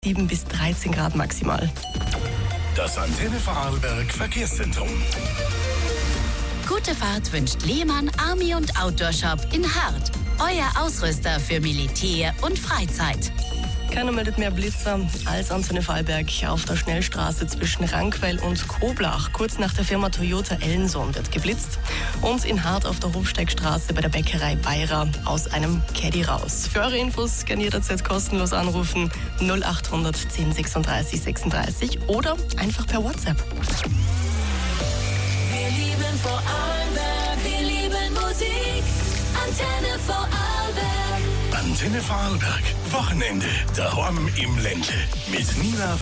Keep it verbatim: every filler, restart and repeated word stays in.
sieben bis dreizehn Grad maximal. Das Antenne Vorarlberg Verkehrszentrum. Gute Fahrt wünscht Lehmann Army und Outdoor Shop in Hart. Euer Ausrüster für Militär und Freizeit. Keiner meldet mehr Blitzer als Antenne Vorarlberg auf der Schnellstraße zwischen Rankweil und Koblach. Kurz nach der Firma Toyota Ellenson wird geblitzt. Und in Hart auf der Hofsteigstraße bei der Bäckerei Beirer aus einem Caddy raus. Für eure Infos gerne jederzeit kostenlos anrufen null achthundert zehn sechsunddreißig sechsunddreißig oder einfach per WhatsApp. Wir lieben Vorarlberg, wir lieben Musik. Antenne Vorarlberg. Antenne Vorarlberg. Wochenende. Daheim im Ländle. Mit Nina